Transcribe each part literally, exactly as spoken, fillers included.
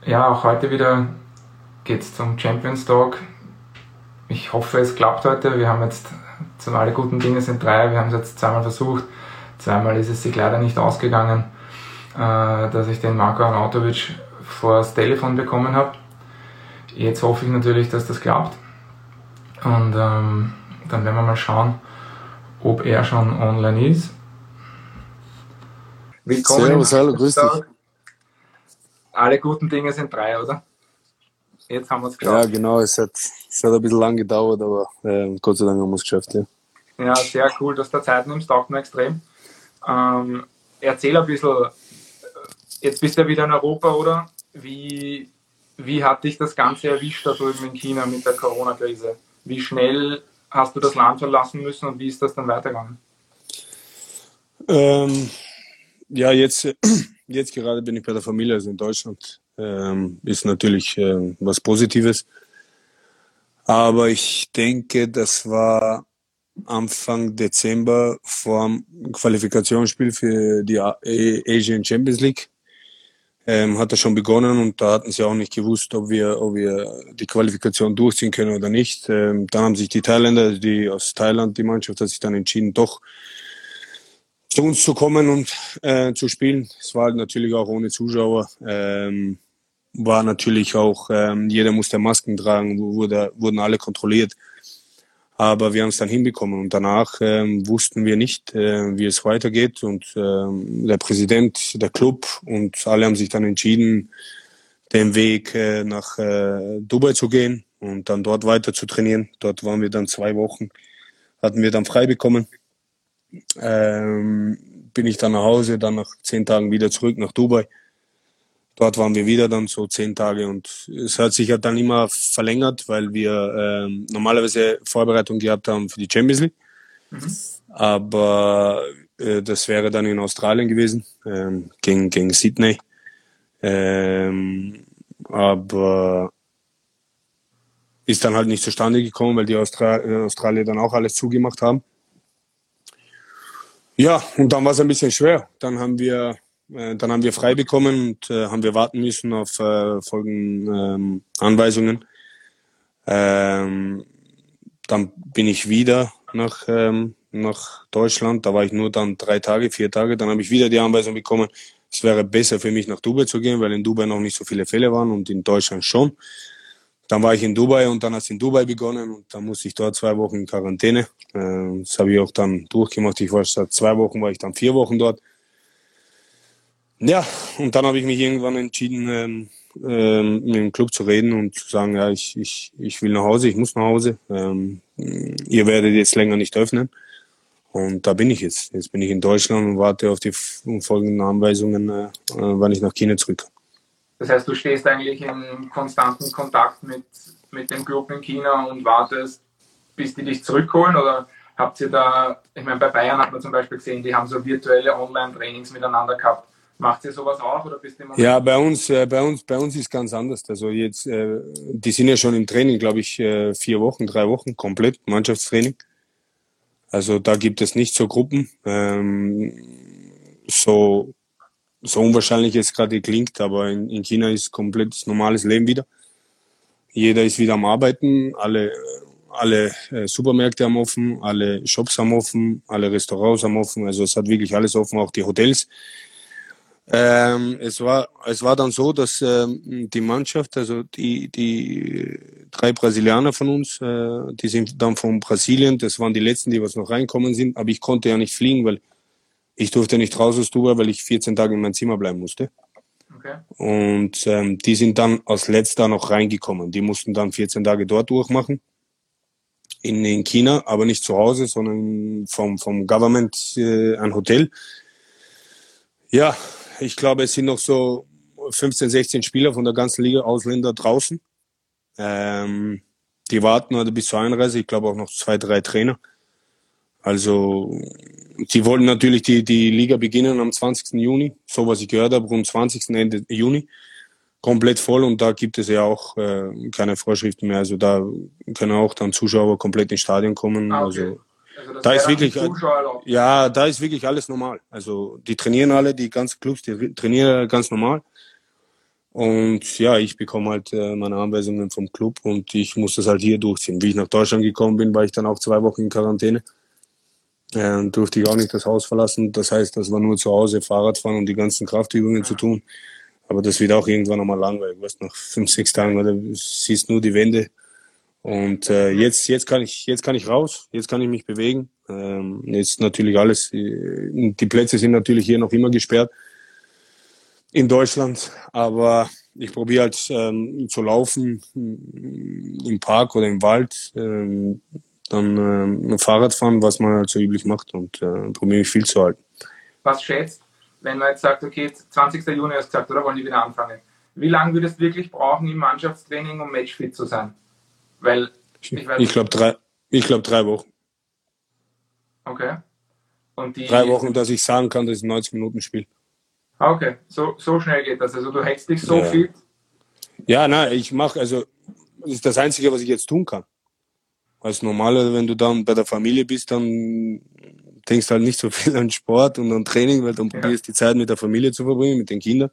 Ja, auch heute wieder geht es zum Champions Talk. Ich hoffe, es klappt heute. Wir haben jetzt, zum alle guten Dinge sind drei, wir haben es jetzt zweimal versucht. Zweimal ist es sich leider nicht ausgegangen, äh, dass ich den Marko Arnautovic vor das Telefon bekommen habe. Jetzt hoffe ich natürlich, dass das klappt. Und ähm, dann werden wir mal schauen, ob er schon online ist. Willkommen. Servus, hallo, grüß dich. Alle guten Dinge sind drei, oder? Jetzt haben wir es geschafft. Ja, genau, es hat, es hat ein bisschen lang gedauert, aber äh, Gott sei Dank haben wir es geschafft, ja. Ja, sehr cool, dass du Zeit nimmst, taugt mir extrem. Ähm, erzähl ein bisschen, jetzt bist du ja wieder in Europa, oder? Wie, wie hat dich das Ganze erwischt da drüben in China mit der Corona-Krise? Wie schnell hast du das Land verlassen müssen und wie ist das dann weitergegangen? Ähm, ja, jetzt, jetzt gerade bin ich bei der Familie, also in Deutschland. Ähm, ist natürlich äh, was Positives. Aber ich denke, das war Anfang Dezember vor dem Qualifikationsspiel für die Asian Champions League. Ähm, hat er schon begonnen und da hatten sie auch nicht gewusst, ob wir, ob wir die Qualifikation durchziehen können oder nicht. Ähm, dann haben sich die Thailänder, die aus Thailand, die Mannschaft hat sich dann entschieden, doch zu uns zu kommen und äh, zu spielen. Es war halt natürlich auch ohne Zuschauer. Ähm, war natürlich auch, ähm, jeder musste Masken tragen, wurde, wurden alle kontrolliert. Aber wir haben es dann hinbekommen und danach ähm, wussten wir nicht, äh, wie es weitergeht. Und ähm, der Präsident, der Club und alle haben sich dann entschieden, den Weg äh, nach äh, Dubai zu gehen und dann dort weiter zu trainieren. Dort waren wir dann zwei Wochen, hatten wir dann frei bekommen. Ähm, bin ich dann nach Hause, dann nach zehn Tagen wieder zurück nach Dubai. Dort waren wir wieder dann so zehn Tage und es hat sich ja dann immer verlängert, weil wir ähm, normalerweise Vorbereitung gehabt haben für die Champions League. Mhm. Aber äh, das wäre dann in Australien gewesen, ähm, gegen, gegen Sydney. Ähm, aber ist dann halt nicht zustande gekommen, weil die Austra- Australier dann auch alles zugemacht haben. Ja, und dann war es ein bisschen schwer. Dann haben wir Dann haben wir frei bekommen und äh, haben wir warten müssen auf äh, folgende ähm, Anweisungen. Ähm, dann bin ich wieder nach, ähm, nach Deutschland. Da war ich nur dann drei Tage, vier Tage. Dann habe ich wieder die Anweisung bekommen, es wäre besser für mich nach Dubai zu gehen, weil in Dubai noch nicht so viele Fälle waren und in Deutschland schon. Dann war ich in Dubai und dann hat es in Dubai begonnen und dann musste ich dort zwei Wochen in Quarantäne. Äh, das habe ich auch dann durchgemacht. Ich war seit zwei Wochen, war ich dann vier Wochen dort. Ja, und dann habe ich mich irgendwann entschieden, ähm, ähm, mit dem Club zu reden und zu sagen, ja, ich, ich, ich will nach Hause, ich muss nach Hause. Ähm, ihr werdet jetzt länger nicht öffnen. Und da bin ich jetzt. Jetzt bin ich in Deutschland und warte auf die folgenden Anweisungen, äh, wann ich nach China zurück. Das heißt, du stehst eigentlich in konstanten Kontakt mit, mit dem Club in China und wartest, bis die dich zurückholen? Oder habt ihr da, ich meine, bei Bayern hat man zum Beispiel gesehen, die haben so virtuelle Online-Trainings miteinander gehabt. Macht ihr sowas auch oder bist du immer? Ja, bei uns, äh, bei uns, bei uns ist ganz anders. Also jetzt, äh, die sind ja schon im Training, glaube ich, äh, vier Wochen, drei Wochen komplett Mannschaftstraining. Also da gibt es nicht so Gruppen. Ähm, so so unwahrscheinlich es gerade klingt, aber in, in China ist komplett normales Leben wieder. Jeder ist wieder am Arbeiten, alle alle äh, Supermärkte haben offen, alle Shops haben offen, alle Restaurants haben offen. Also es hat wirklich alles offen, auch die Hotels. Ähm, es war es war dann so, dass ähm, die Mannschaft, also die die drei Brasilianer von uns, äh, die sind dann von Brasilien, das waren die letzten, die was noch reinkommen sind, aber ich konnte ja nicht fliegen, weil ich durfte nicht raus aus Dubai, weil ich vierzehn Tage in meinem Zimmer bleiben musste. Okay. Und ähm, die sind dann als letzter noch reingekommen. Die mussten dann vierzehn Tage dort durchmachen in, in China, aber nicht zu Hause, sondern vom vom Government äh, ein Hotel. Ja, ich glaube, es sind noch so fünfzehn, sechzehn Spieler von der ganzen Liga, Ausländer draußen. Ähm, die warten oder bis zur Einreise. Ich glaube auch noch zwei, drei Trainer. Also, die wollen natürlich die, die Liga beginnen am zwanzigsten Juni. So was ich gehört habe, rund zwanzigsten Ende Juni. Komplett voll und da gibt es ja auch äh, keine Vorschriften mehr. Also da können auch dann Zuschauer komplett ins Stadion kommen. Ah, okay. Also, Also da ist wirklich, Zuschauer ja, da ist wirklich alles normal. Also die trainieren alle, die ganzen Clubs, die trainieren ganz normal. Und ja, ich bekomme halt äh, meine Anweisungen vom Club und ich muss das halt hier durchziehen. Wie ich nach Deutschland gekommen bin, war ich dann auch zwei Wochen in Quarantäne. Äh, durfte ich auch nicht das Haus verlassen. Das heißt, das war nur zu Hause Fahrrad fahren und die ganzen Kraftübungen zu tun. Aber das wird auch irgendwann nochmal langweilig. Weißt, nach fünf, sechs Tagen, oder, siehst nur die Wände. Und äh, jetzt, jetzt kann ich, jetzt kann ich raus. Jetzt kann ich mich bewegen. Ähm, jetzt natürlich alles. Die Plätze sind natürlich hier noch immer gesperrt in Deutschland. Aber ich probiere halt ähm, zu laufen im Park oder im Wald. Ähm, dann ähm, Fahrrad fahren, was man halt so üblich macht, und äh, probiere mich viel zu halten. Was schätzt, wenn man jetzt sagt, okay, zwanzigster Juni hast du gesagt, oder wollen die wieder anfangen? Wie lange würdest du wirklich brauchen im Mannschaftstraining, um matchfit zu sein? Weil, ich, ich glaube drei, ich glaube drei Wochen. Okay. Und die, drei Wochen, dass ich sagen kann, dass ich neunzig Minuten spiele. Okay, so, so schnell geht das. Also du hältst dich so ja. fit? Ja, nein, ich mache, also das ist das Einzige, was ich jetzt tun kann. Als Normaler, wenn du dann bei der Familie bist, dann denkst du halt nicht so viel an Sport und an Training, weil dann ja. probierst die Zeit mit der Familie zu verbringen, mit den Kindern.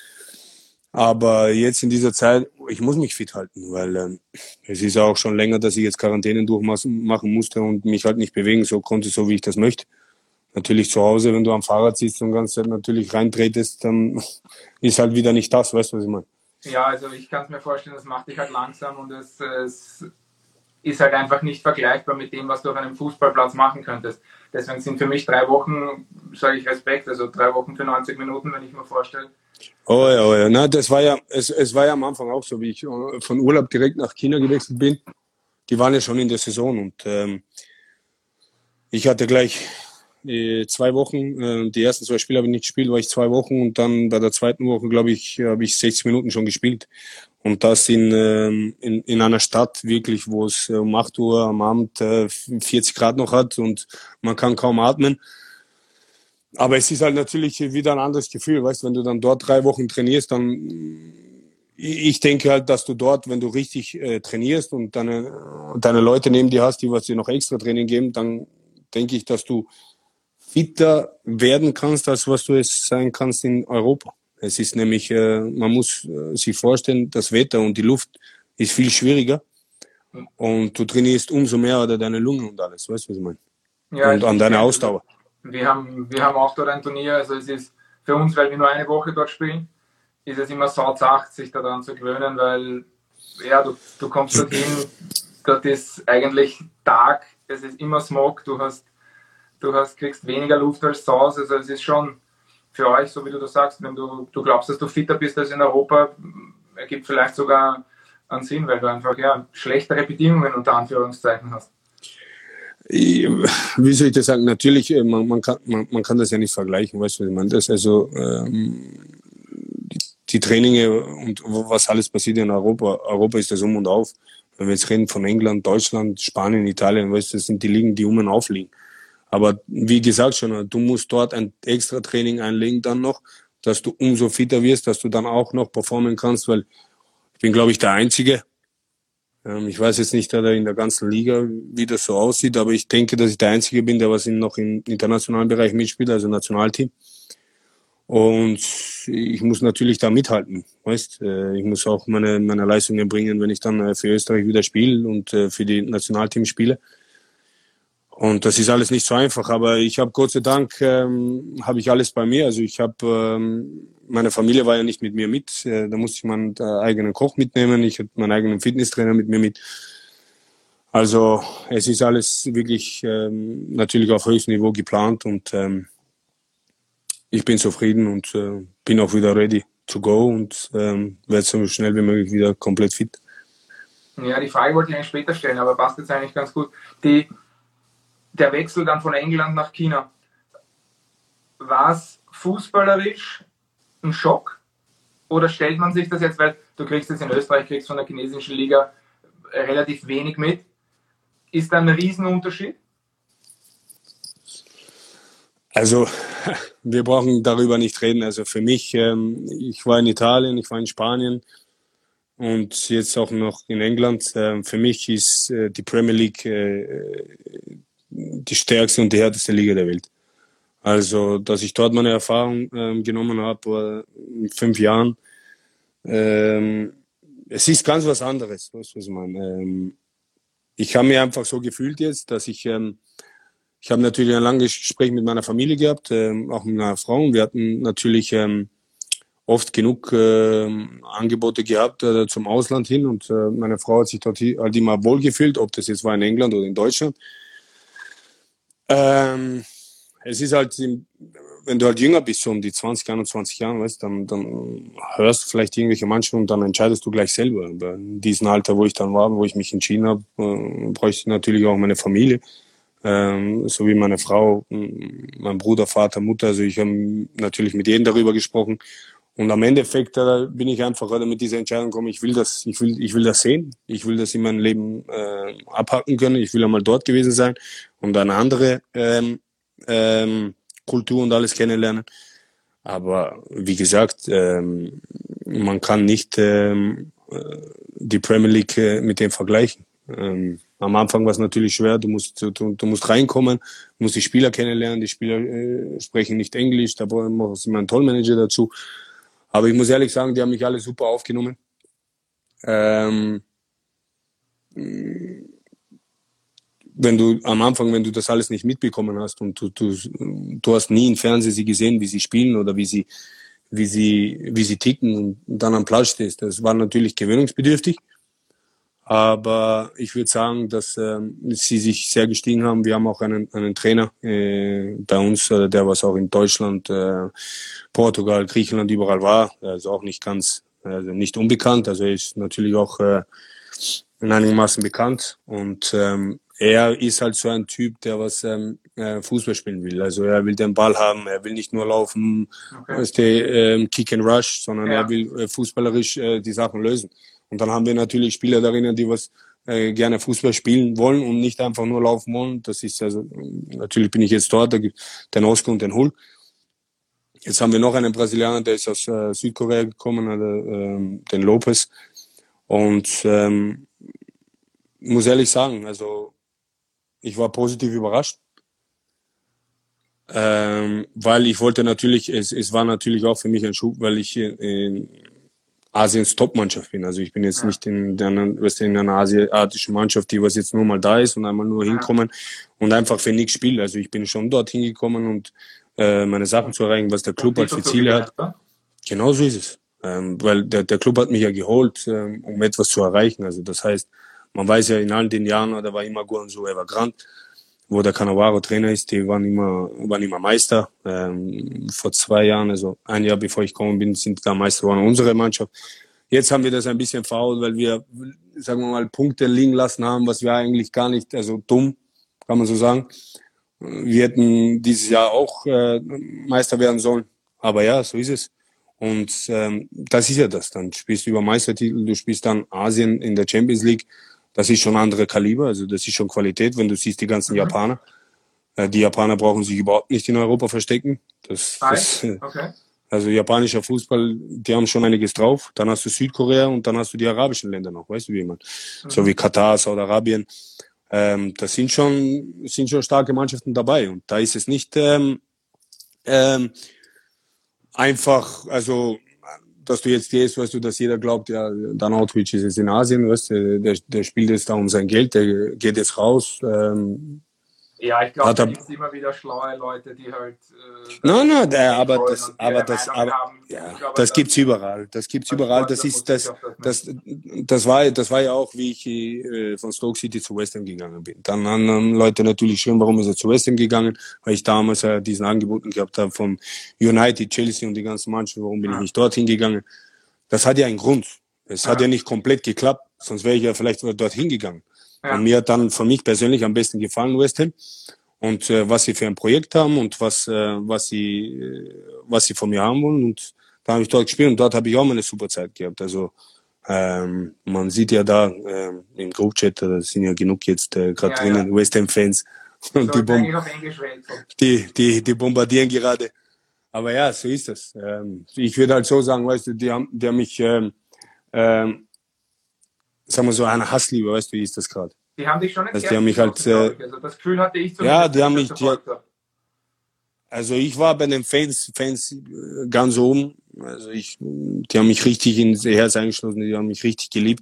Aber jetzt in dieser Zeit, ich muss mich fit halten, weil ähm, es ist auch schon länger, dass ich jetzt Quarantäne durchmachen musste und mich halt nicht bewegen so konnte, so wie ich das möchte. Natürlich zu Hause, wenn du am Fahrrad sitzt und ganz natürlich reintretest, dann ist halt wieder nicht das, weißt du, was ich meine? Ja, also ich kann es mir vorstellen, das macht dich halt langsam und es, es ist halt einfach nicht vergleichbar mit dem, was du auf einem Fußballplatz machen könntest. Deswegen sind für mich drei Wochen, sage ich Respekt, also drei Wochen für neunzig Minuten, wenn ich mir vorstelle. Oh ja, oh ja. Na, das war ja, es, es war ja am Anfang auch so, wie ich von Urlaub direkt nach China gewechselt bin. Die waren ja schon in der Saison und ähm, ich hatte gleich äh, zwei Wochen, äh, die ersten zwei Spiele habe ich nicht gespielt, war ich zwei Wochen und dann bei der zweiten Woche, glaube ich, habe ich sechzig Minuten schon gespielt. Und das in, ähm, in, in einer Stadt wirklich, wo es um acht Uhr am Abend äh, vierzig Grad noch hat und man kann kaum atmen. Aber es ist halt natürlich wieder ein anderes Gefühl, weißt, wenn du dann dort drei Wochen trainierst, dann ich denke halt, dass du dort, wenn du richtig äh, trainierst und deine, deine Leute neben dir hast, die was dir noch extra Training geben, dann denke ich, dass du fitter werden kannst, als was du es sein kannst in Europa. Es ist nämlich, äh, man muss äh, sich vorstellen, das Wetter und die Luft ist viel schwieriger und du trainierst umso mehr oder deine Lungen und alles, weißt du, was ich meine? Ja, und an deiner Ausdauer. Wir haben, wir haben auch dort ein Turnier, also es ist für uns, weil wir nur eine Woche dort spielen, ist es immer sauzacht, sich daran zu gewöhnen, weil ja, du, du kommst dorthin, dort ist eigentlich Tag, es ist immer Smog, du hast, du hast, kriegst weniger Luft als zu Hause, also es ist schon für euch, so wie du das sagst, wenn du, du glaubst, dass du fitter bist als in Europa, ergibt vielleicht sogar einen Sinn, weil du einfach ja, schlechtere Bedingungen unter Anführungszeichen hast. Wie soll ich das sagen? Natürlich, man, man, kann, man, man kann das ja nicht vergleichen, weißt du, was ich meine? Das also ähm, die, die Traininge und was alles passiert in Europa. Europa ist das um und auf. Wenn wir jetzt reden von England, Deutschland, Spanien, Italien, weißt du, das sind die Ligen, die um und auf liegen. Aber wie gesagt schon, du musst dort ein extra Training einlegen dann noch, dass du umso fitter wirst, dass du dann auch noch performen kannst, weil ich bin, glaube ich, der Einzige. Ähm, ich weiß jetzt nicht in der ganzen Liga, wie das so aussieht, aber ich denke, dass ich der Einzige bin, der was noch im internationalen Bereich mitspielt, also Nationalteam. Und ich muss natürlich da mithalten, weißt? Ich muss auch meine, meine Leistungen bringen, wenn ich dann für Österreich wieder spiele und für die Nationalteam spiele. Und das ist alles nicht so einfach, aber ich habe Gott sei Dank ähm, habe ich alles bei mir. Also ich habe ähm, meine Familie war ja nicht mit mir mit, äh, da musste ich meinen äh, eigenen Koch mitnehmen, ich hatte meinen eigenen Fitnesstrainer mit mir mit. Also es ist alles wirklich ähm, natürlich auf höchstem Niveau geplant und ähm, ich bin zufrieden und äh, bin auch wieder ready to go und ähm, werde so schnell wie möglich wieder komplett fit. Ja, die Frage wollte ich eigentlich später stellen, aber passt jetzt eigentlich ganz gut. Die Der Wechsel dann von England nach China, war es fußballerisch ein Schock? Oder stellt man sich das jetzt, weil du kriegst jetzt in Österreich, kriegst von der chinesischen Liga relativ wenig mit. Ist da ein Riesenunterschied? Also, wir brauchen darüber nicht reden. Also für mich, ähm, ich war in Italien, ich war in Spanien und jetzt auch noch in England. Ähm, für mich ist äh, die Premier League äh, die stärkste und die härteste Liga der Welt. Also, dass ich dort meine Erfahrung ähm, genommen habe, in fünf Jahren, ähm, es ist ganz was anderes, weißt du, was ich meine. Ähm, ich habe mir einfach so gefühlt jetzt, dass ich, ähm, ich habe natürlich ein langes Gespräch mit meiner Familie gehabt, ähm, auch mit meiner Frau. Und wir hatten natürlich ähm, oft genug äh, Angebote gehabt äh, zum Ausland hin. Und äh, meine Frau hat sich dort halt immer wohl gefühlt, ob das jetzt war in England oder in Deutschland. Ähm, es ist halt, wenn du halt jünger bist, so um die zwanzig, einundzwanzig Jahren, weißt, dann, dann hörst du vielleicht irgendwelche Mannschaften und dann entscheidest du gleich selber. Aber in diesem Alter, wo ich dann war, wo ich mich entschieden habe, äh, bräuchte ich natürlich auch meine Familie. Ähm, so wie meine Frau, mein Bruder, Vater, Mutter. Also ich habe natürlich mit jedem darüber gesprochen. Und am Endeffekt äh, bin ich einfach mit dieser Entscheidung gekommen, ich will das, ich will, ich will das sehen. Ich will das in meinem Leben äh, abhaken können. Ich will einmal dort gewesen sein und eine andere ähm, ähm, Kultur und alles kennenlernen. Aber wie gesagt, ähm, man kann nicht ähm, die Premier League äh, mit dem vergleichen. Ähm, am Anfang war es natürlich schwer, du musst, du, du musst reinkommen, du musst die Spieler kennenlernen, die Spieler äh, sprechen nicht Englisch, da brauchst du immer einen Tollmanager dazu. Aber ich muss ehrlich sagen, die haben mich alle super aufgenommen. Ähm, wenn du am Anfang, wenn du das alles nicht mitbekommen hast und du, du, du hast nie im Fernsehen sie gesehen, wie sie spielen oder wie sie, wie sie, wie sie ticken und dann am Platz stehst, das war natürlich gewöhnungsbedürftig. Aber ich würde sagen, dass äh, sie sich sehr gestiegen haben. Wir haben auch einen, einen Trainer äh, bei uns, äh, der was auch in Deutschland, äh, Portugal, Griechenland überall war. Er ist auch nicht ganz, also nicht unbekannt. Also er ist natürlich auch äh, in einigermaßen bekannt. Und ähm, er ist halt so ein Typ, der was ähm, äh, Fußball spielen will. Also er will den Ball haben. Er will nicht nur laufen, okay. Weißt du, äh, Kick and Rush, sondern ja. Er will äh, fußballerisch äh, die Sachen lösen. Und dann haben wir natürlich Spieler darin, die was äh, gerne Fußball spielen wollen und nicht einfach nur laufen wollen. Das ist also, natürlich bin ich jetzt dort, da gibt den Oscar und den Hull. Jetzt haben wir noch einen Brasilianer, der ist aus äh, Südkorea gekommen, also, äh, den Lopez. Und ähm, muss ehrlich sagen, also ich war positiv überrascht. Ähm, weil ich wollte natürlich, es, es war natürlich auch für mich ein Schub, weil ich äh, Asiens Top-Mannschaft bin. Also ich bin jetzt ja. nicht in, in, in einer asiatischen Mannschaft, die was jetzt nur mal da ist und einmal nur ja. hinkommen und einfach für nichts spielen. Also ich bin schon dort hingekommen und äh, meine Sachen zu erreichen, was der Club halt für Ziele hat. Oder? Genau so ist es. Ähm, weil der, der Club hat mich ja geholt, ähm, um etwas zu erreichen. Also das heißt, man weiß ja in all den Jahren, da war immer Guangzhou Evergrande, wo der Cannavaro Trainer ist, die waren immer, waren immer Meister. Ähm, vor zwei Jahren, also ein Jahr bevor ich gekommen bin, sind da Meister geworden unsere Mannschaft. Jetzt haben wir das ein bisschen faul, weil wir, sagen wir mal, Punkte liegen lassen haben, was wir eigentlich gar nicht, also dumm, kann man so sagen. Wir hätten dieses Jahr auch äh, Meister werden sollen. Aber ja, so ist es. Und ähm, das ist ja das. Dann spielst du über Meistertitel, du spielst dann Asien in der Champions League. Das ist schon andere Kaliber, also das ist schon Qualität, wenn du siehst die ganzen mhm. Japaner. Äh, die Japaner brauchen sich überhaupt nicht in Europa verstecken. Das, das, okay. Also japanischer Fußball, die haben schon einiges drauf. Dann hast du Südkorea und dann hast du die arabischen Länder noch, weißt du wie man? Mhm. So wie Katar, Saudi-Arabien. Ähm, das sind schon, sind schon starke Mannschaften dabei. Und da ist es nicht ähm, ähm, einfach, also dass du jetzt gehst, weißt du, dass jeder glaubt, ja, Dan Outwich ist jetzt in Asien, weißt du, der, der spielt jetzt da um sein Geld, der geht jetzt raus. Ähm, ja, ich glaube, da gibt es immer wieder schlaue Leute, die halt... Äh, nein, nein, der, aber das, aber das, aber, ja, glaube, das gibt's überall. Das gibt's überall. Das ist, das, das, das war, das war ja auch, wie ich äh, von Stoke City zu West Ham gegangen bin. Dann haben Leute natürlich schön, warum ist er zu West Ham gegangen, weil ich damals ja diesen Angeboten gehabt habe von United, Chelsea und die ganzen Mannschaften, warum bin ja. ich nicht dorthin gegangen? Das hat ja einen Grund. Es ja. hat ja nicht komplett geklappt, sonst wäre ich ja vielleicht dorthin gegangen. Ja. Und mir hat dann von mich persönlich am besten gefallen West Ham und äh, was sie für ein Projekt haben und was äh, was sie äh, was sie von mir haben wollen, und da habe ich dort gespielt und dort habe ich auch mal eine super Zeit gehabt. Also ähm, man sieht ja da ähm, im Groupchat, da sind ja genug jetzt äh, gerade ja, drinnen ja. West Ham Fans und die, Bom die die die bombardieren gerade. Aber ja, so ist das. Ähm, ich würde halt so sagen, weißt du, die haben die haben mich ähm, ähm, sagen wir so, eine Hassliebe, weißt du, wie ist das gerade? Die haben dich schon ins also, die haben mich halt, äh, also das Gefühl hatte ich ja, die haben mich, die, Also ich war bei den Fans, Fans äh, ganz oben. Also ich, die haben mich richtig ins Herz eingeschlossen, die haben mich richtig geliebt.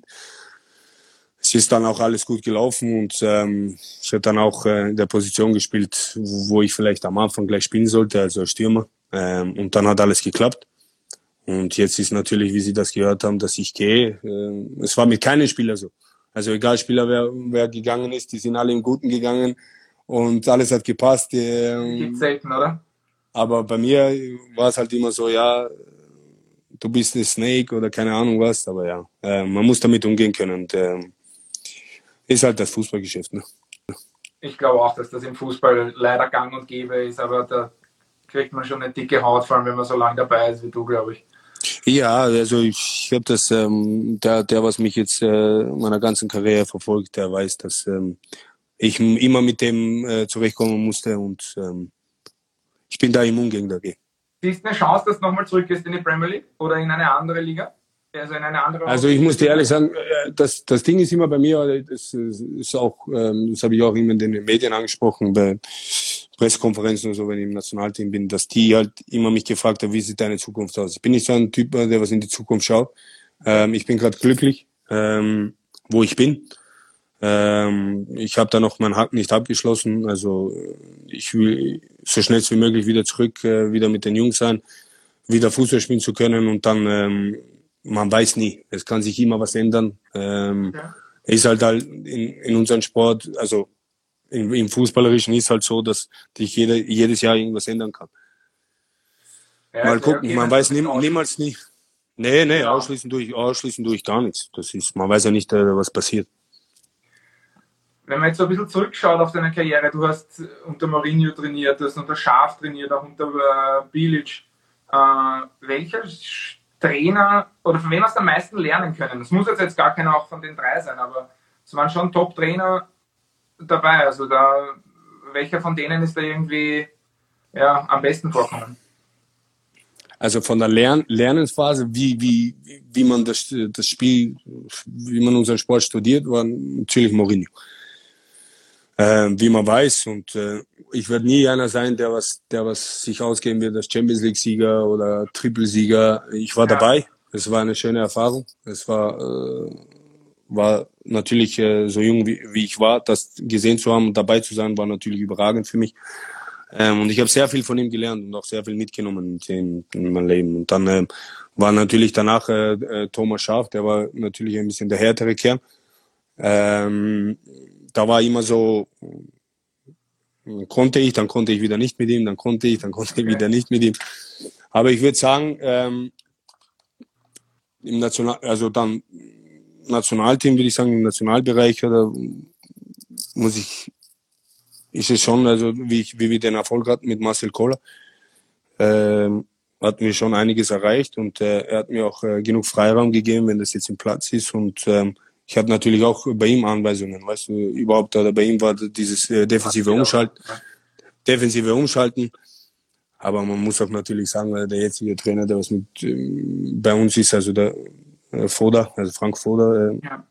Es ist dann auch alles gut gelaufen und ähm, ich habe dann auch äh, in der Position gespielt, wo, wo ich vielleicht am Anfang gleich spielen sollte, also als Stürmer. Ähm, und dann hat alles geklappt. Und jetzt ist natürlich, wie Sie das gehört haben, dass ich gehe. Äh, es war mit keinem Spieler so. Also egal Spieler, wer, wer gegangen ist, die sind alle im Guten gegangen und alles hat gepasst. Die gibt's Ähm, selten, oder? aber bei mir war es halt immer so, ja, du bist eine Snake oder keine Ahnung was. Aber ja, äh, man muss damit umgehen können. Und, äh, ist halt das Fußballgeschäft, ne? Ich glaube auch, dass das im Fußball leider gang und gäbe ist, aber da kriegt man schon eine dicke Haut, vor allem wenn man so lange dabei ist wie du, glaube ich. Ja, also ich habe das, ähm, der, der, was mich jetzt äh, meiner ganzen Karriere verfolgt, der weiß, dass ähm, ich m- immer mit dem äh, zurechtkommen musste und ähm, ich bin da im Umgang dagegen. Siehst du eine Chance, dass du nochmal zurückgehst in die Premier League oder in eine andere Liga? Also in eine andere Also ich europäische muss dir Liga? ehrlich sagen, äh, das, das Ding ist immer bei mir, das ist auch, ähm, das habe ich auch immer in den Medien angesprochen, bei Pressekonferenzen und so, wenn ich im Nationalteam bin, dass die halt immer mich gefragt haben, wie sieht deine Zukunft aus? Ich bin nicht so ein Typ, der was in die Zukunft schaut. Ähm, ich bin gerade glücklich, ähm, wo ich bin. Ähm, ich habe da noch meinen Haken nicht abgeschlossen. Also ich will so schnell wie möglich wieder zurück, äh, wieder mit den Jungs sein, wieder Fußball spielen zu können und dann, ähm, man weiß nie, es kann sich immer was ändern. Ähm, Ja. ist halt halt in, in unserem Sport, also im, im Fußballerischen ist halt so, dass sich jede, jedes Jahr irgendwas ändern kann. Ja, Mal okay, gucken, okay, man das weiß ist nie, ausschließen. niemals nie. Nee, nee, Genau. ausschließen durch, ausschließen durch gar nichts. Das ist, man weiß ja nicht, äh, was passiert. Wenn man jetzt so ein bisschen zurückschaut auf deine Karriere, du hast unter Mourinho trainiert, du hast unter Schaf trainiert, auch unter äh, Bilic. Äh, welcher Trainer oder von wem hast du am meisten lernen können? Das muss jetzt, jetzt gar keiner auch von den drei sein, aber es waren schon Top-Trainer dabei. Also da, welcher von denen ist da irgendwie ja, am besten vorkommen? Also von der Lern Lernensphase, wie, wie, wie man das, das Spiel, wie man unseren Sport studiert, war natürlich Mourinho. Äh, wie man weiß. Und äh, ich werde nie einer sein, der was, der was sich ausgeben wird als Champions League-Sieger oder Triple-Sieger. Ich war Ja, dabei. Es war eine schöne Erfahrung. Es war, äh, war natürlich äh, so jung wie, wie ich war, das gesehen zu haben und dabei zu sein, war natürlich überragend für mich. Ähm, und ich habe sehr viel von ihm gelernt und auch sehr viel mitgenommen in, in mein Leben. Und dann ähm, war natürlich danach äh, äh, Thomas Schaaf, der war natürlich ein bisschen der härtere Kern. Ähm, da war immer so, konnte ich, dann konnte ich wieder nicht mit ihm, dann konnte ich, dann konnte ich okay. wieder nicht mit ihm. Aber ich würde sagen, ähm, im National, also dann Nationalteam würde ich sagen, im Nationalbereich oder muss ich, ist es schon, also wie ich, wie wir den Erfolg hatten mit Marcel Koller, ähm, hat mir schon einiges erreicht und äh, er hat mir auch äh, genug Freiraum gegeben, wenn das jetzt im Platz ist und ähm, ich habe natürlich auch bei ihm Anweisungen, weißt du, überhaupt, oder bei ihm war dieses äh, defensive Umschalten, defensive Umschalten. Aber man muss auch natürlich sagen, der jetzige Trainer, der was mit ähm, bei uns ist, also der äh, Foda, also Frank Foda, äh, Ja.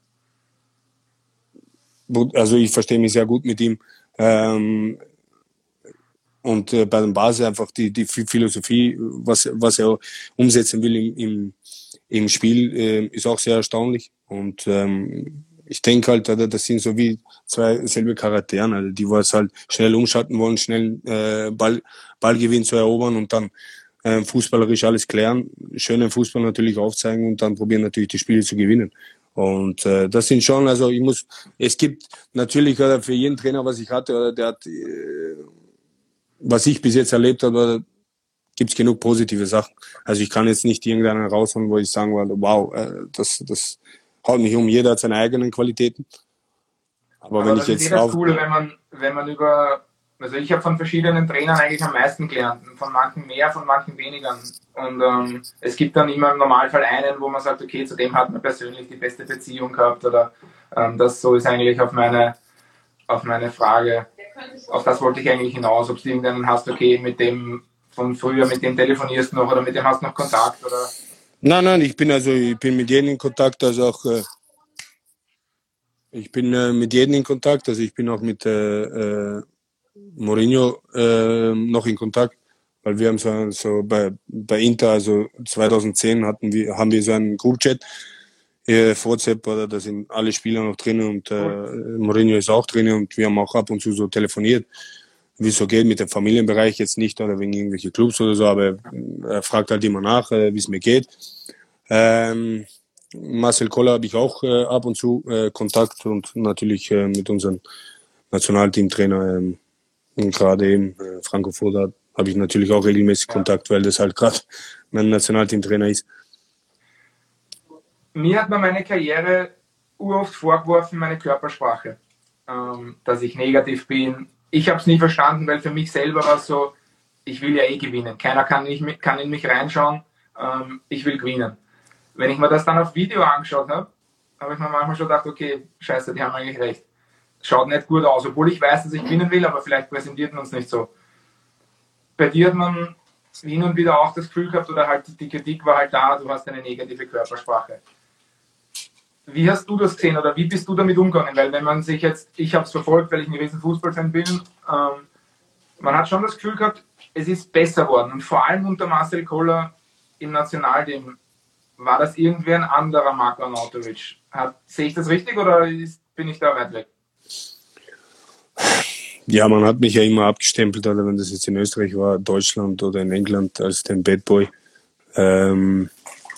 also ich verstehe mich sehr gut mit ihm. Ähm, und äh, bei dem Basel einfach die, die Philosophie, was, was er umsetzen will im, im, im Spiel, äh, ist auch sehr erstaunlich. Und ähm, ich denke halt, das sind so wie zwei selbe Charakteren, also die was halt schnell umschalten wollen, schnell äh, Ball, Ballgewinn zu erobern und dann äh, fußballerisch alles klären, schönen Fußball natürlich aufzeigen und dann probieren natürlich die Spiele zu gewinnen. Und äh, das sind schon, also ich muss, es gibt natürlich oder für jeden Trainer, was ich hatte, oder der hat, äh, was ich bis jetzt erlebt habe, gibt es genug positive Sachen. Also ich kann jetzt nicht irgendeinen rausholen, wo ich sagen würde, wow, äh, das, das haut mich um. Jeder hat seine eigenen Qualitäten. Aber Aber wenn ich das ist eh jetzt das drauf... Coole, wenn man, wenn man über, also ich habe von verschiedenen Trainern eigentlich am meisten gelernt, von manchen mehr, von manchen weniger. Und ähm, es gibt dann immer im Normalfall einen, wo man sagt, okay, zu dem hat man persönlich die beste Beziehung gehabt oder ähm, das so ist eigentlich auf meine, auf meine Frage, auf das wollte ich eigentlich hinaus, ob du irgendeinen hast, okay, mit dem von früher, mit dem telefonierst du noch oder mit dem hast du noch Kontakt oder... Nein, nein, ich bin also, ich bin mit jedem in Kontakt, also auch, äh, ich bin äh, mit jedem in Kontakt, also ich bin auch mit äh, äh, Mourinho äh, noch in Kontakt. weil wir haben so, so bei, bei Inter, also zweitausendzehn hatten wir, haben wir so einen Groupchat, äh, WhatsApp, oder da sind alle Spieler noch drin und äh, Mourinho ist auch drin und wir haben auch ab und zu so telefoniert, wie es so geht mit dem Familienbereich jetzt nicht oder wegen irgendwelche Clubs oder so, aber er fragt halt immer nach, äh, wie es mir geht. Ähm, Marcel Koller habe ich auch äh, ab und zu äh, Kontakt und natürlich äh, mit unserem Nationalteamtrainer, ähm, gerade eben äh, Franco Foda, habe ich natürlich auch regelmäßig Kontakt, weil das halt gerade mein Nationalteamtrainer ist. Mir hat man meine Karriere uroft vorgeworfen, meine Körpersprache, ähm, dass ich negativ bin. Ich habe es nie verstanden, weil für mich selber war es so, ich will ja eh gewinnen. Keiner kann, nicht, kann in mich reinschauen, ähm, ich will gewinnen. Wenn ich mir das dann auf Video angeschaut habe, habe ich mir manchmal schon gedacht, okay, scheiße, die haben eigentlich recht. Schaut nicht gut aus, obwohl ich weiß, dass ich gewinnen will, aber vielleicht präsentiert man es nicht so. Bei dir hat man hin und wieder auch das Gefühl gehabt, oder halt die Kritik war halt da, du hast eine negative Körpersprache. Wie hast du das gesehen oder wie bist du damit umgegangen? Weil wenn man sich jetzt, ich habe es verfolgt, weil ich ein riesen Fußballfan bin, ähm, man hat schon das Gefühl gehabt, es ist besser worden. Und vor allem unter Marcel Koller im Nationalteam war das irgendwie ein anderer Marko Arnautovic. Sehe ich das richtig oder ist, bin ich da weit weg? Ja, man hat mich ja immer abgestempelt, oder wenn das jetzt in Österreich war, Deutschland oder in England, als den Bad Boy. Ähm,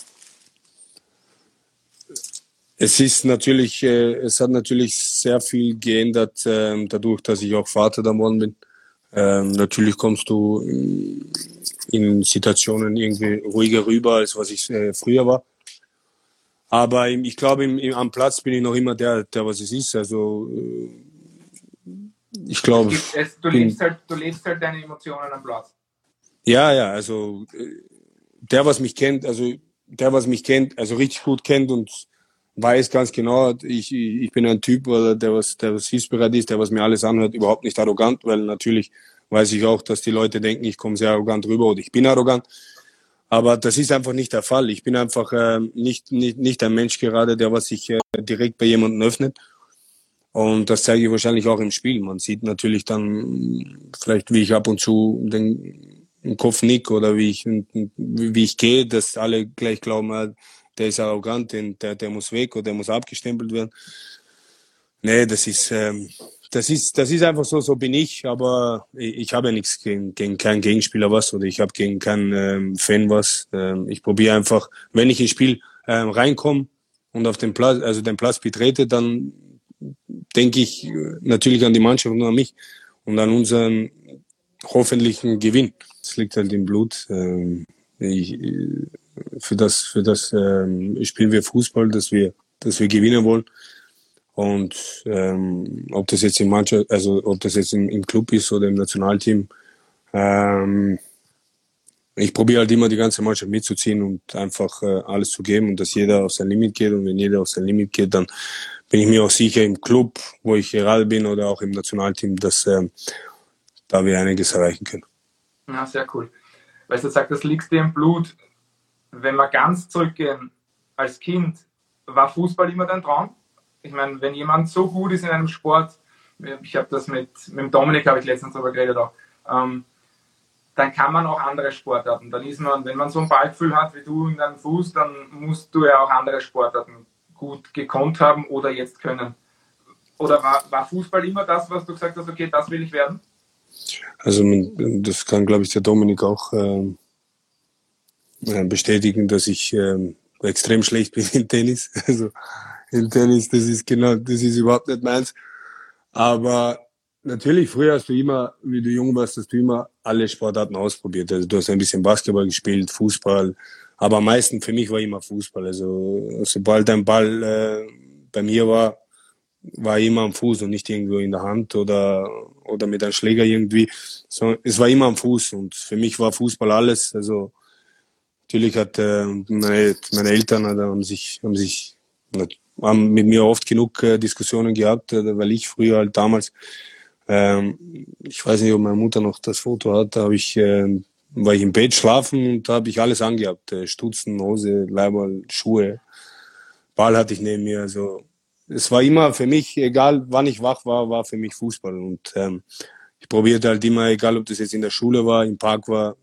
es ist natürlich, äh, es hat natürlich sehr viel geändert, äh, dadurch, dass ich auch Vater geworden bin. Ähm, natürlich kommst du in, in Situationen irgendwie ruhiger rüber, als was ich äh, früher war. Aber ich glaube, im, im, am Platz bin ich noch immer der, der was es ist. Also äh, ich glaube, du, lebst halt, du lebst halt deine Emotionen am Platz. Ja, ja, also der, was mich kennt, also der, was mich kennt, also richtig gut kennt und weiß ganz genau, ich, ich bin ein Typ, der was, der was hilfsbereit ist, der was mir alles anhört, überhaupt nicht arrogant, weil natürlich weiß ich auch, dass die Leute denken, ich komme sehr arrogant rüber oder ich bin arrogant. Aber das ist einfach nicht der Fall. Ich bin einfach äh, nicht, nicht, nicht ein Mensch gerade, der was sich äh, direkt bei jemandem öffnet. Und das zeige ich wahrscheinlich auch im Spiel. Man sieht natürlich dann vielleicht, wie ich ab und zu den, den Kopf nick oder wie ich, wie ich gehe, dass alle gleich glauben, der ist arrogant, der, der muss weg oder der muss abgestempelt werden. Nee, das ist, ähm, das ist, das ist einfach so, so bin ich, aber ich, ich habe ja nichts gegen, gegen keinen Gegenspieler was oder ich habe gegen keinen ähm, Fan was. Ähm, ich probiere einfach, wenn ich ins Spiel ähm, reinkomme und auf den Platz, also den Platz betrete, dann denke ich natürlich an die Mannschaft und an mich und an unseren hoffentlichen Gewinn. Das liegt halt im Blut. Ähm, ich, für das, für das ähm, spielen wir Fußball, dass wir, dass wir gewinnen wollen. Und ähm, ob das jetzt im Mannschaft, also ob das jetzt im, im Club ist oder im Nationalteam, ähm, ich probiere halt immer die ganze Mannschaft mitzuziehen und einfach äh, alles zu geben und dass jeder auf sein Limit geht. Und wenn jeder auf sein Limit geht, dann bin ich mir auch sicher im Club, wo ich gerade bin oder auch im Nationalteam, dass äh, da wir einiges erreichen können. Ja, sehr cool. Weil du sagst, das liegt dir im Blut. Wenn wir ganz zurückgehen, als Kind, war Fußball immer dein Traum? Ich meine, wenn jemand so gut ist in einem Sport, ich habe das mit, mit dem Dominik, habe ich letztens darüber geredet auch, ähm, dann kann man auch andere Sportarten. Dann ist man, wenn man so ein Ballgefühl hat wie du in deinem Fuß, dann musst du ja auch andere Sportarten gut gekonnt haben oder jetzt können. Oder war, war Fußball immer das, was du gesagt hast, okay, das will ich werden? Also das kann, glaube ich, der Dominik auch äh, bestätigen, dass ich äh, extrem schlecht bin in Tennis. Also in Tennis, das ist genau, das ist überhaupt nicht meins. Aber natürlich, früher hast du immer, wie du jung warst, hast du immer alle Sportarten ausprobiert. Also du hast ein bisschen Basketball gespielt, Fußball, aber am meisten für mich war immer Fußball. Also sobald ein Ball äh, bei mir war, war immer am Fuß und nicht irgendwo in der Hand oder oder mit einem Schläger irgendwie. So, es war immer am Fuß und für mich war Fußball alles. Also natürlich hat äh, meine, meine Eltern haben sich haben sich haben mit mir oft genug äh, Diskussionen gehabt, äh, weil ich früher halt damals, ähm, ich weiß nicht, ob meine Mutter noch das Foto hat, da habe ich äh, war ich im Bett schlafen und da habe ich alles angehabt, äh, Stutzen, Hose, Leiberl, Schuhe, Ball hatte ich neben mir, also es war immer für mich, egal wann ich wach war, war für mich Fußball und ähm, ich probierte halt immer, egal ob das jetzt in der Schule war, im Park war,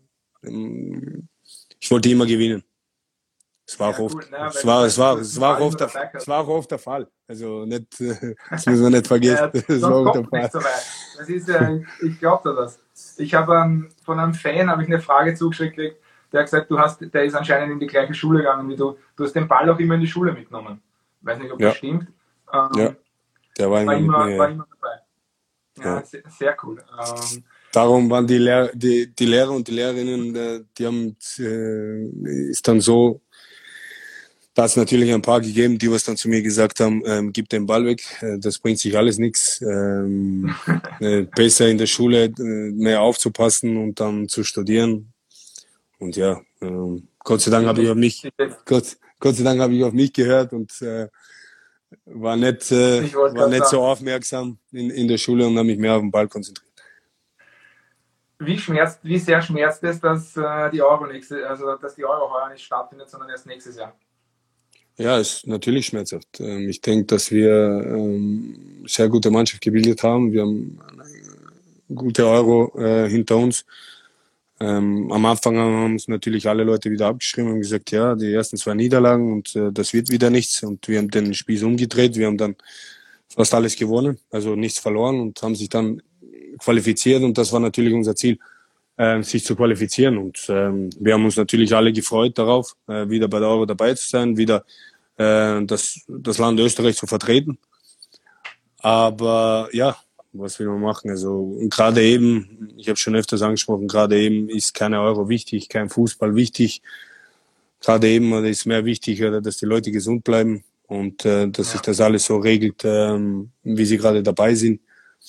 ähm, ich wollte immer gewinnen. Es war Ja, auch oft, cool. Naja, es weil du war, es sagst, du war, hast es den war auch Ball oft immer der, dabei es gehabt. war auch oft der Fall. Also nicht, äh, das müssen wir nicht vergessen. Ja, Es war sonst auch der kommt nicht Fall. so weit. Das ist ja, ich, ich glaube dir das. Ich habe ähm, von einem Fan habe ich eine Frage zugeschickt gekriegt, der hat gesagt, du hast, der ist anscheinend in die gleiche Schule gegangen wie du. Du hast den Ball auch immer in die Schule mitgenommen. Weiß nicht, ob das Ja, stimmt. ja, Ähm, der war war immer mit immer, war mir. immer dabei. Ja, Ja. sehr, sehr cool. Ähm, Darum waren die, Lehr die, die Lehrer und die Lehrerinnen, äh, die haben, äh, ist dann so, da hat es natürlich ein paar gegeben, die was dann zu mir gesagt haben, ähm, gib den Ball weg, äh, das bringt sich alles nichts. Ähm, äh, besser in der Schule äh, mehr aufzupassen und dann zu studieren. Und ja, ähm, Gott sei Dank habe ich auf mich, Gott, Gott sei Dank habe ich auf mich gehört und äh, war nicht, äh, ich wollte war gerade nicht so sagen, aufmerksam in, in der Schule und habe mich mehr auf den Ball konzentriert. wie schmerzt, wie sehr schmerzt es, dass äh, die Euro nächste, also dass die Euro heuer nicht stattfindet, sondern erst nächstes Jahr? Ja, ist natürlich schmerzhaft. Ähm, ich denke, dass wir ähm, sehr gute Mannschaft gebildet haben. Wir haben eine gute Euro äh, hinter uns. Ähm, am Anfang haben uns natürlich alle Leute wieder abgeschrieben und gesagt, ja, die ersten zwei Niederlagen und äh, das wird wieder nichts. Und wir haben den Spiel umgedreht. Wir haben dann fast alles gewonnen, also nichts verloren und haben sich dann qualifiziert. Und das war natürlich unser Ziel, äh, sich zu qualifizieren. Und ähm, wir haben uns natürlich alle gefreut darauf, äh, wieder bei der Euro dabei zu sein, wieder äh, das, das Land Österreich zu vertreten. Aber ja, was will man machen? Also gerade eben, ich habe schon öfters angesprochen, gerade eben ist keine Euro wichtig, kein Fußball wichtig. Gerade eben ist mehr wichtig, dass die Leute gesund bleiben und äh, dass sich Ja. das alles so regelt, ähm, wie sie gerade dabei sind.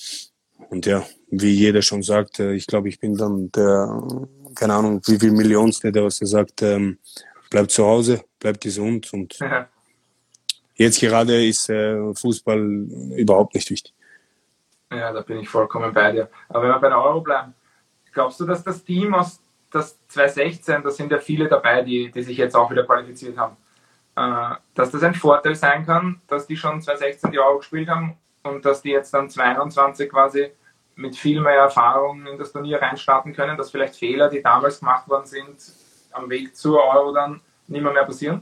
Und ja, wie jeder schon sagt, äh, ich glaube, ich bin dann der, keine Ahnung, wie viel Millionste, der was er sagt, ähm, bleibt zu Hause, bleibt gesund. Und Ja. jetzt gerade ist äh, Fußball überhaupt nicht wichtig. Ja, da bin ich vollkommen bei dir. Aber wenn wir bei der Euro bleiben, glaubst du, dass das Team aus das zwanzig sechzehn, da sind ja viele dabei, die, die sich jetzt auch wieder qualifiziert haben, äh, dass das ein Vorteil sein kann, dass die schon zwanzig sechzehn die Euro gespielt haben und dass die jetzt dann zwanzig einundzwanzig quasi mit viel mehr Erfahrung in das Turnier reinstarten können, dass vielleicht Fehler, die damals gemacht worden sind, am Weg zur Euro dann nicht mehr, mehr passieren?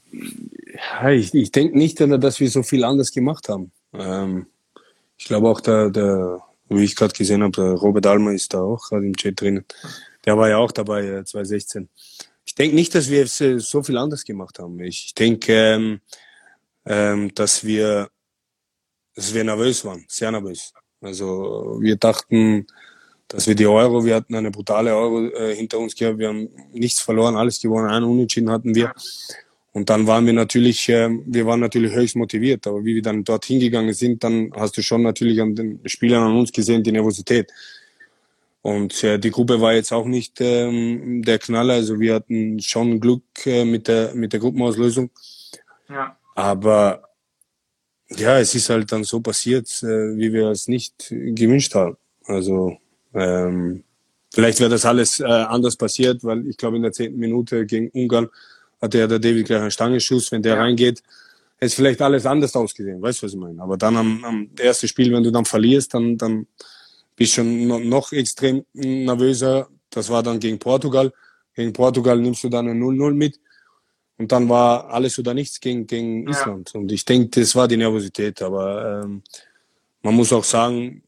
Ja, ich ich denke nicht, dass wir so viel anders gemacht haben. Ähm, ich glaube auch, der, der, wie ich gerade gesehen habe, der Robert Almer ist da auch gerade im Chat drin. Der war ja auch dabei, äh, zwanzig sechzehn. Ich denke nicht, dass wir jetzt, äh, so viel anders gemacht haben. Ich denke, ähm, ähm, dass wir, dass wir nervös waren, sehr nervös. Also wir dachten, dass wir die Euro, wir hatten eine brutale Euro äh, hinter uns gehabt, wir haben nichts verloren, alles gewonnen, einen Unentschieden hatten wir. Und dann waren wir natürlich, äh, wir waren natürlich höchst motiviert, aber wie wir dann dort hingegangen sind, dann hast du schon natürlich an den Spielern an uns gesehen, die Nervosität. Und äh, die Gruppe war jetzt auch nicht ähm, der Knaller, also wir hatten schon Glück äh, mit der mit der Gruppenauslösung. Ja. Aber ja, es ist halt dann so passiert, äh, wie wir es nicht gewünscht haben. Also ähm, vielleicht wäre das alles äh, anders passiert, weil ich glaube in der zehnten Minute gegen Ungarn hatte ja der David gleich einen Stangenschuss. Wenn der Ja. reingeht, hätte es vielleicht alles anders ausgesehen. Weißt du, was ich meine? Aber dann am, am ersten Spiel, wenn du dann verlierst, dann, dann bist du schon noch, noch extrem nervöser. Das war dann gegen Portugal. Gegen Portugal nimmst du dann ein null null mit. Und dann war alles oder nichts gegen, gegen Island. Ja. Und ich denke, das war die Nervosität. Aber ähm, man muss auch sagen,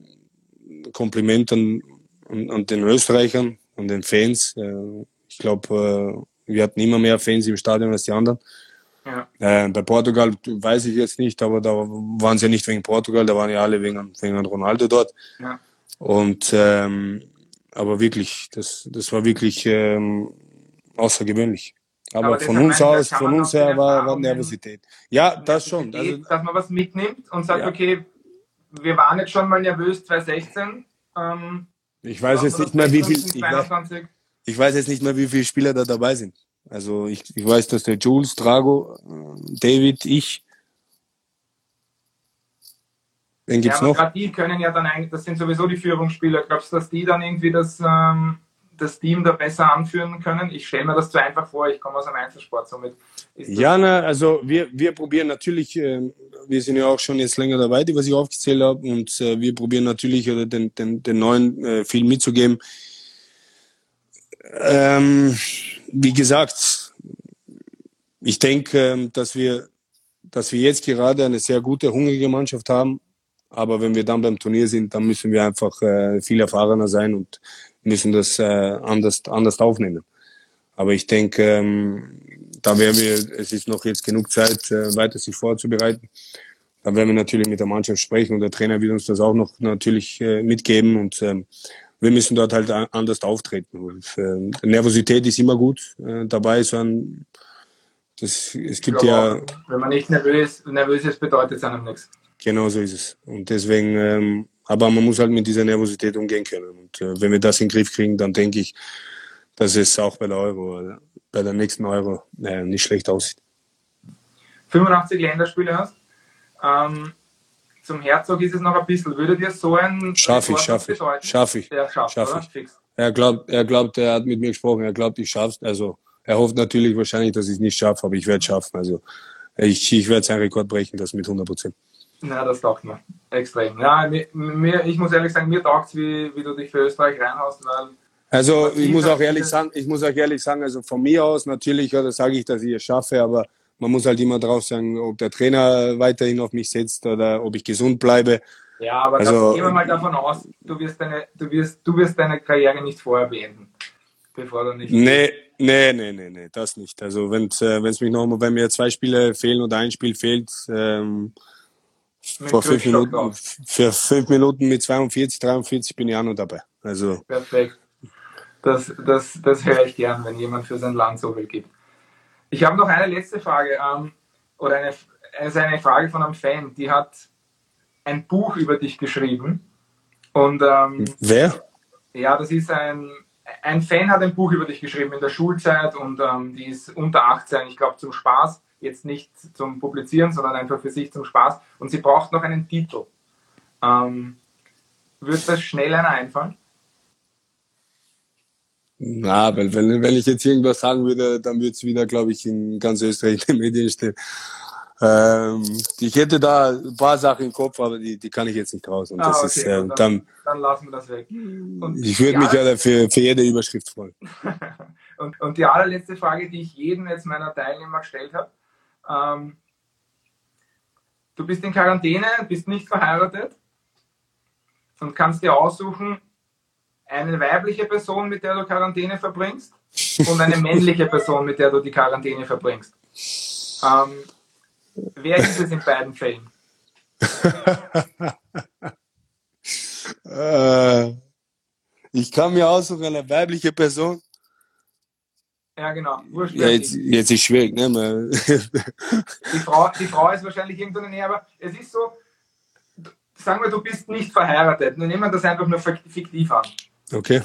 Kompliment an, an, an den Österreichern, an den Fans. Äh, ich glaube, äh, wir hatten immer mehr Fans im Stadion als die anderen. Ja. Äh, bei Portugal weiß ich jetzt nicht, aber da waren sie ja nicht wegen Portugal, da waren ja alle wegen, wegen Ronaldo dort. Ja. Und ähm, aber wirklich, das, das war wirklich ähm, außergewöhnlich. Aber, aber von uns aus, von uns her war, war Nervosität. Ja, das schon. Also, dass man was mitnimmt und sagt, ja. Okay, wir waren jetzt schon mal nervös zwanzig sechzehn. Ähm, ich weiß jetzt nicht mehr, wie viel. Ich weiß, ich weiß jetzt nicht mehr, wie viele Spieler da dabei sind. Also ich, ich weiß, dass der Jules, Drago, David, ich. Wen gibt's ja, aber noch? gerade die können ja dann eigentlich, das sind sowieso die Führungsspieler. Glaubst du, dass die dann irgendwie das, ähm, das Team da besser anführen können? Ich stelle mir das zu einfach vor, ich komme aus einem Einzelsport. Somit ist ja, na, also wir, wir probieren natürlich, äh, wir sind ja auch schon jetzt länger dabei, die was ich aufgezählt habe, und äh, wir probieren natürlich äh, den, den, den Neuen äh, viel mitzugeben. Ähm, wie gesagt, ich denke, dass wir, dass wir jetzt gerade eine sehr gute, hungrige Mannschaft haben. Aber wenn wir dann beim Turnier sind, dann müssen wir einfach äh, viel erfahrener sein und müssen das äh, anders, anders aufnehmen. Aber ich denke, ähm, da werden wir, es ist noch jetzt genug Zeit, äh, weiter sich vorzubereiten. Da werden wir natürlich mit der Mannschaft sprechen und der Trainer wird uns das auch noch natürlich äh, mitgeben und ähm, wir müssen dort halt anders auftreten. Und, äh, Nervosität ist immer gut äh, dabei, so ein, das, es gibt ja... Auch, wenn man nicht nervös, nervös ist, bedeutet es einem nichts. Genau so ist es. Und deswegen, ähm, aber man muss halt mit dieser Nervosität umgehen können. Und äh, wenn wir das in den Griff kriegen, dann denke ich, dass es auch bei der Euro, äh, bei der nächsten Euro äh, nicht schlecht aussieht. fünfundachtzig Länderspiele hast. Ähm, zum Herzog ist es noch ein bisschen. Würde dir so ein Schaff ich, schaff ich, schaff ich, der schafft, schaff oder? ich. Fix. Er glaubt, er glaubt, er hat mit mir gesprochen, er glaubt, ich schaff's. Also er hofft natürlich wahrscheinlich, dass ich es nicht schaffe, aber ich werde es schaffen. Also ich, ich werde seinen Rekord brechen, das mit hundert Prozent. Ja, das taugt mir. Extrem. Ja, mir, ich muss ehrlich sagen, mir taugt es, wie, wie du dich für Österreich reinhaust, weil also ich muss auch ehrlich sagen, ich muss auch ehrlich sagen, also von mir aus natürlich, ja, das sage ich, dass ich es schaffe, aber man muss halt immer drauf sagen, ob der Trainer weiterhin auf mich setzt oder ob ich gesund bleibe. Ja, aber also, gehen wir mal davon aus, du wirst deine, du wirst, du wirst deine Karriere nicht vorher beenden, bevor du nicht. Nee, nee, nee, nee, nee, das nicht. Also wenn es äh, mich noch mal, wenn mir zwei Spiele fehlen oder ein Spiel fehlt, ähm, vor fünf Minuten, für fünf Minuten mit zweiundvierzig, dreiundvierzig bin ich auch noch dabei. Also perfekt. Das, das, das höre ich gern, wenn jemand für sein Land so viel gibt. Ich habe noch eine letzte Frage, ähm, oder eine, also eine Frage von einem Fan, die hat ein Buch über dich geschrieben. Und, ähm, wer? Ja, das ist ein, ein Fan hat ein Buch über dich geschrieben in der Schulzeit und ähm, die ist unter achtzehn, ich glaube zum Spaß, jetzt nicht zum Publizieren, sondern einfach für sich zum Spaß. Und sie braucht noch einen Titel. Ähm, wird das schnell einer einfallen? Na, weil wenn, wenn ich jetzt irgendwas sagen würde, dann würde es wieder, glaube ich, in ganz Österreich in den Medien stehen. Ähm, ich hätte da ein paar Sachen im Kopf, aber die, die kann ich jetzt nicht raus. Und ah, das okay, ist, äh, dann, dann, dann lassen wir das weg. Und ich würde mich ja für, für jede Überschrift freuen. und, und die allerletzte Frage, die ich jedem jetzt meiner Teilnehmer gestellt habe. Ähm, du bist in Quarantäne, bist nicht verheiratet und kannst dir aussuchen, eine weibliche Person, mit der du Quarantäne verbringst und eine männliche Person, mit der du die Quarantäne verbringst. Ähm, wer ist es in beiden Fällen? äh, ich kann mir aussuchen, eine weibliche Person. Ja, genau. Wurscht, ja, jetzt, jetzt ist schwierig, ne? die, Frau, die Frau ist wahrscheinlich irgendwo in der Nähe, aber es ist so, sagen wir, du bist nicht verheiratet. Nur nehmen wir das einfach nur fiktiv an. Okay.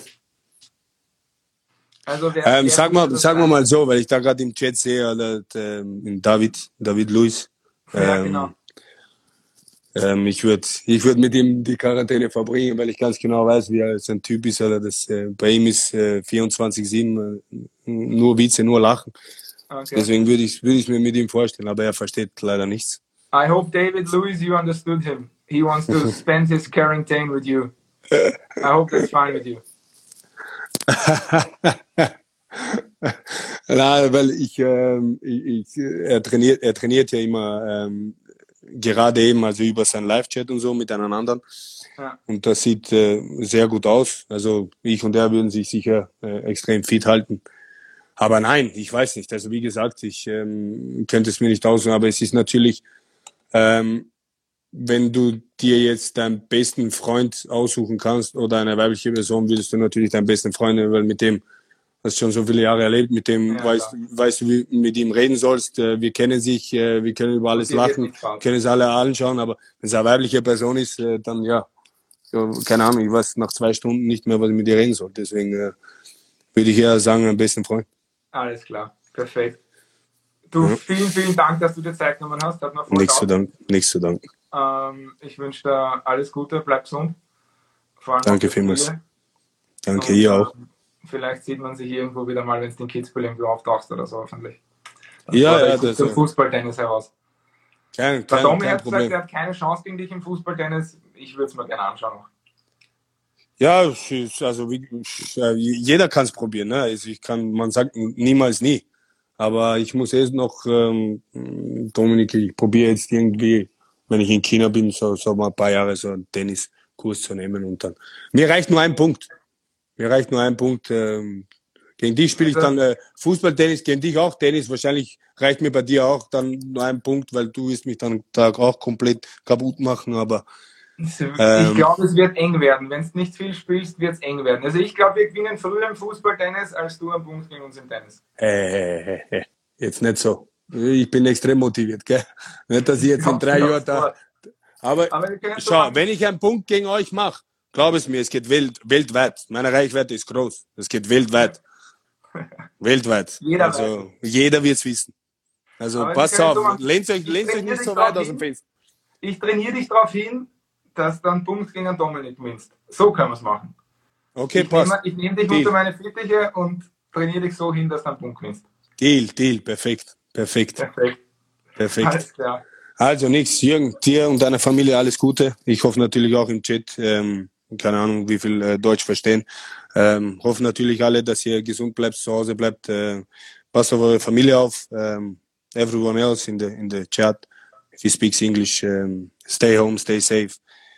Also wer, ähm, wer sag mal, sagen wir sein? mal so, weil ich da gerade im Chat sehe, oder, ähm, David, David Luiz. Ähm, ja, genau. Ähm, ich würde ich würd mit ihm die Quarantäne verbringen, weil ich ganz genau weiß, wie er sein Typ ist. Oder das, äh, bei ihm ist äh, vierundzwanzig sieben äh, nur Witze, nur Lachen. Okay. Deswegen würde ich würd ich mir mit ihm vorstellen, aber er versteht leider nichts. I hope David Luiz, you understood him. He wants to spend his quarantine with you. I hope that's fine with you. Nein, weil ich, ähm, ich, ich er trainiert, er trainiert ja immer ähm, gerade eben, also über sein Live-Chat und so mit einem anderen. Ja. Und das sieht äh, sehr gut aus. Also ich und er würden sich sicher äh, extrem fit halten. Aber nein, ich weiß nicht. Also wie gesagt, ich ähm, könnte es mir nicht aussuchen, aber es ist natürlich, ähm, wenn du dir jetzt deinen besten Freund aussuchen kannst oder eine weibliche Person, würdest du natürlich deinen besten Freund, weil mit dem hast schon so viele Jahre erlebt, mit dem ja, weißt, weißt du, wie du mit ihm reden sollst. Wir kennen sich, wir können über alles lachen, können es alle anschauen, aber wenn es eine weibliche Person ist, dann ja, keine Ahnung, ich weiß nach zwei Stunden nicht mehr, was ich mit ihr reden soll. Deswegen äh, würde ich eher sagen, am besten Freund. Alles klar, perfekt. Du, ja. vielen, vielen Dank, dass du dir Zeit genommen hast. Hat mir voll nichts zu danken, nichts zu danken. Ähm, ich wünsche dir alles Gute, bleib gesund. Vor allem Danke vielmals. Danke, und, ihr auch. Ähm, vielleicht sieht man sich irgendwo wieder mal, wenn es den Kitzbühel irgendwo auftauchst oder so, hoffentlich. Dann ja, ja, das ist. Fußballtennis heraus. Kein, kein, kein, kein hat gesagt, er hat keine Chance gegen dich im Fußballtennis. Ich würde es mir gerne anschauen. Ja, es ist, also wie, ja, jeder kann es probieren. Ne? Also ich kann, man sagt niemals nie. Aber ich muss erst noch, ähm, Dominik, ich probiere jetzt irgendwie, wenn ich in China bin, so, so mal ein paar Jahre so einen Tenniskurs zu nehmen und dann. Mir reicht nur ein Punkt. Mir reicht nur ein Punkt. Ähm, gegen dich spiele ich Also, dann äh, Fußball-Tennis, gegen dich auch Tennis. Wahrscheinlich reicht mir bei dir auch dann nur ein Punkt, weil du wirst mich dann da auch komplett kaputt machen. Aber ich ähm, glaube, es wird eng werden. Wenn du nicht viel spielst, wird es eng werden. Also ich glaube, wir gewinnen früher im Fußball-Tennis, als du am Punkt gegen uns im Tennis. äh, äh, äh, jetzt nicht so. Ich bin extrem motiviert, gell? Nicht, dass ich Ich jetzt in glaube drei dir Jahren aufs da. Wort. Aber Aber wir können so schau, machen. wenn ich einen Punkt gegen euch mache, glaub es mir, es geht welt, weltweit. Meine Reichweite ist groß. Es geht weltweit. Weltweit. Jeder weiß es. Also jeder wird's wissen. Also Aber wir pass können auf, so machen. lehnt euch, Ich lehnt euch trainiere nicht dich so weit darauf aus dem hin, Fenster. ich trainiere dich darauf hin, dass du einen Punkt gegen einen Dominik gewinnst. So können wir es machen. Okay, Ich nehme, passt. ich nehme dich Deal. unter meine Fittiche und trainiere dich so hin, dass du einen Punkt gewinnst. Deal, Deal, perfekt. Perfekt. Perfekt. Perfekt. Alles klar. Also nichts, Jürgen, dir und deiner Familie alles Gute. Ich hoffe natürlich auch im Chat, ähm, keine Ahnung, wie viel äh, Deutsch verstehen. Ähm, hoffe natürlich alle, dass ihr gesund bleibt, zu Hause bleibt. Äh, passt auf eure Familie auf. Ähm, everyone else in the in the chat, if he speaks English, um, stay home, stay safe.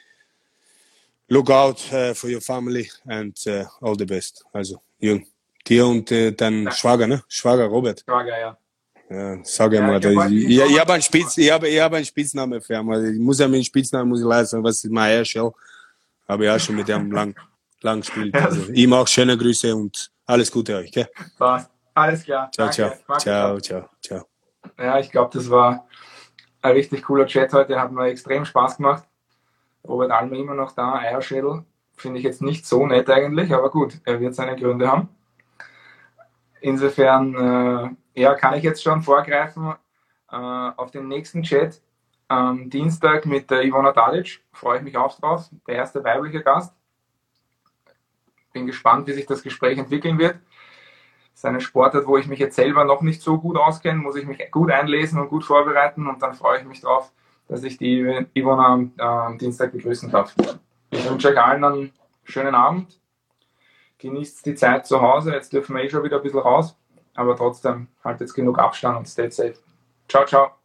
Look out uh, for your family and uh, all the best. Also, Jürgen, dir und äh, dein Ja. Schwager, ne? Schwager Robert. Schwager, ja. Ja, sag Ja, mal, ich da, hab heute ich, mit ich, ich Roman habe einen, gesprochen. Spitz, ich hab, ich hab einen Spitznamen für ihn. Also ich muss ja mit dem Spitznamen muss ich leider sagen, was ist mein Herrscher? Habe ich auch schon mit ihm lang, lang gespielt. Ja, Also ihm auch schöne Grüße und alles Gute euch. Gell? passt. Alles klar. Ciao, ciao. Danke. Danke, Ciao, ciao, ciao. Ja, ich glaube, das war ein richtig cooler Chat heute. Hat mir extrem Spaß gemacht. Robert Almer immer noch da. Eierschädel finde ich jetzt nicht so nett eigentlich, aber gut, er wird seine Gründe haben. Insofern, äh, ja, kann ich jetzt schon vorgreifen äh, auf den nächsten Chat am Dienstag mit der Ivona Tadic. Freue ich mich auch drauf. Der erste weibliche Gast. Bin gespannt, wie sich das Gespräch entwickeln wird. Das ist eine Sportart, wo ich mich jetzt selber noch nicht so gut auskenne, muss ich mich gut einlesen und gut vorbereiten und dann freue ich mich drauf, dass ich die Ivona am, äh, am Dienstag begrüßen darf. Ich wünsche euch allen einen schönen Abend. Genießt die Zeit zu Hause. Jetzt dürfen wir eh schon wieder ein bisschen raus, aber trotzdem haltet genug Abstand und stay safe. Ciao, ciao.